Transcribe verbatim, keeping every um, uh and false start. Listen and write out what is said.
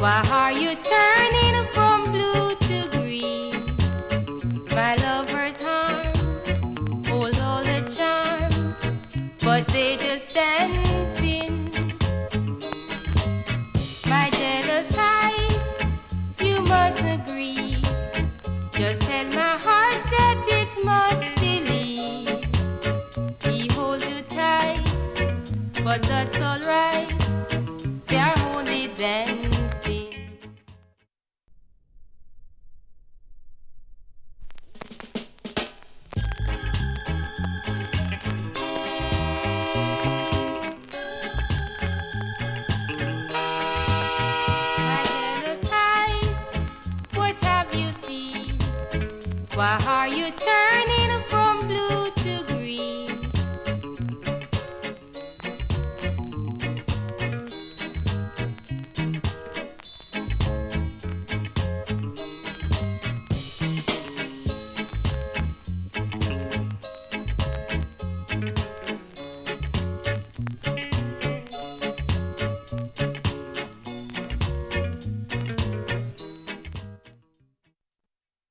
Why are you turning from blue to green? My lover's arms hold all the charms, but they just dancing. My jealous eyes, you must agree. Just tell my heart that it must believe. He holds you tight, but that's alright. They're only dancing. My jealous eyes, what have you seen? Why are you